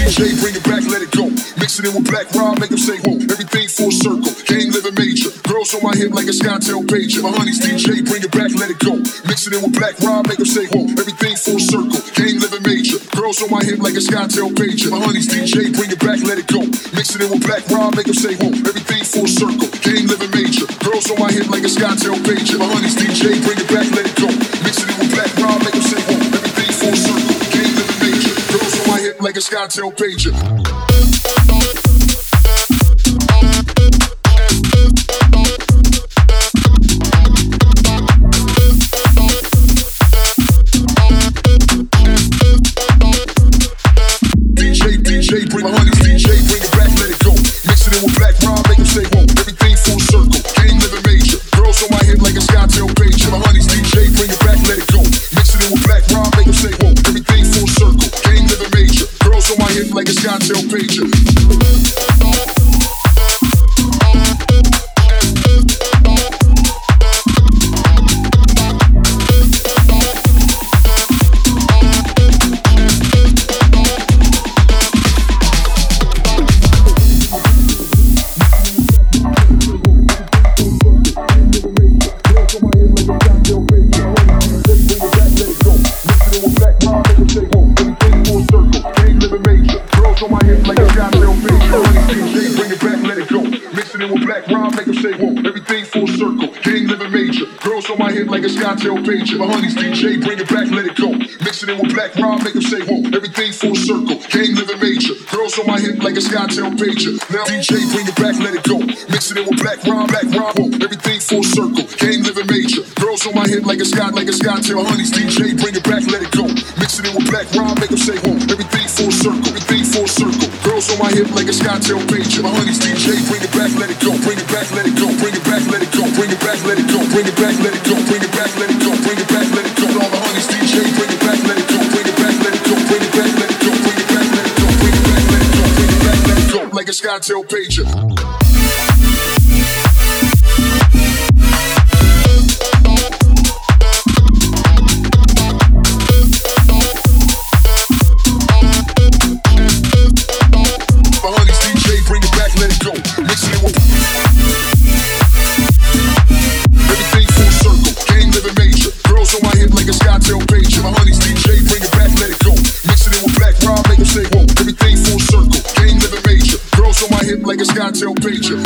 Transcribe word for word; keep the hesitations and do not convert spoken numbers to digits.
J, bring it back, let it go. Mix it in with Black Rob, make them say whoa. Everything full circle, gang living major. Girls on my hip like a SkyTel pager. My honey's D J, bring it back, let it go. Mix it in with Black Rob, make them say whoa. Everything full circle, gang living major. Girls on my hip like a SkyTel pager. My honey's D J, bring it back, let it go. Mix it in with Black Rob, make them say whoa. Everything full circle, gang living major. Girls on my hip like a SkyTel pager. My honey's D J, bring it back, let it go. Mix it in with Black Rob, make them say whoa. Everything full circle, gang living major. Girls on my hip like a SkyTel pager. Bring my honey's D J, bring it back, let it go. Mix it in with Black Rob, make them say whoa. Everything full circle, gang living major. Girls on my hip like a SkyTel pager. My honey's D J, bring it back, let it go. Mix it in with Black Rob, make them say whoa. Everything full circle, gang living major. Girls on my hip like a SkyTel pager. Like a SkyTel pager. My honey's D J, bring it back, let it go. Mix it in with Black Rob, make them say whoa. Everything full circle, gang living major. Girls on my hip like a SkyTel pager. Now D J, bring it back, let it go. Mix it in with Black Rob, Black Rob, whoa. Everything full circle, gang living major. Girls on my hip like a Sky, like a SkyTel. My honey's D J, bring it back, let it go. Mix it in with Black Rob, make them say whoa. Everything full circle, everything full circle. Girls on my hip like a SkyTel pager. My honey's D J, bring it back, let it go. Bring it back, let it go. Bring it back, let it go. Bring it back, let it go. Bring it back, let it go. Bring it back, let it go. Bring it back, let it go. All the honeys D J, bring it back, let it go. Bring it back, let it go. Bring it back, let it go. Bring it back, let it go. Bring it back, let it go. Bring it back, let it go. Like a SkyTel pager. Like a SkyTel pager.